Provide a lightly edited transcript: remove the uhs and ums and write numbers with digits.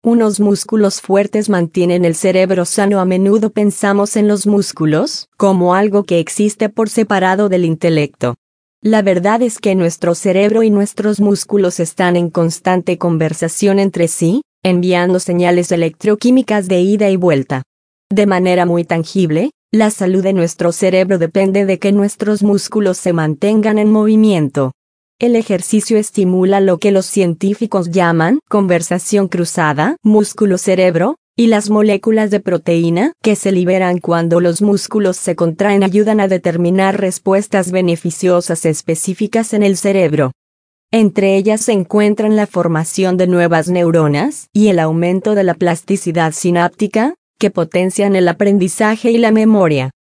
Unos músculos fuertes mantienen el cerebro sano. A menudo pensamos en los músculos como algo que existe por separado del intelecto. La verdad es que nuestro cerebro y nuestros músculos están en constante conversación entre sí, enviando señales electroquímicas de ida y vuelta. De manera muy tangible, la salud de nuestro cerebro depende de que nuestros músculos se mantengan en movimiento. El ejercicio estimula lo que los científicos llaman conversación cruzada, músculo-cerebro, y las moléculas de proteína que se liberan cuando los músculos se contraen ayudan a determinar respuestas beneficiosas específicas en el cerebro. Entre ellas se encuentran la formación de nuevas neuronas y el aumento de la plasticidad sináptica, que potencian el aprendizaje y la memoria.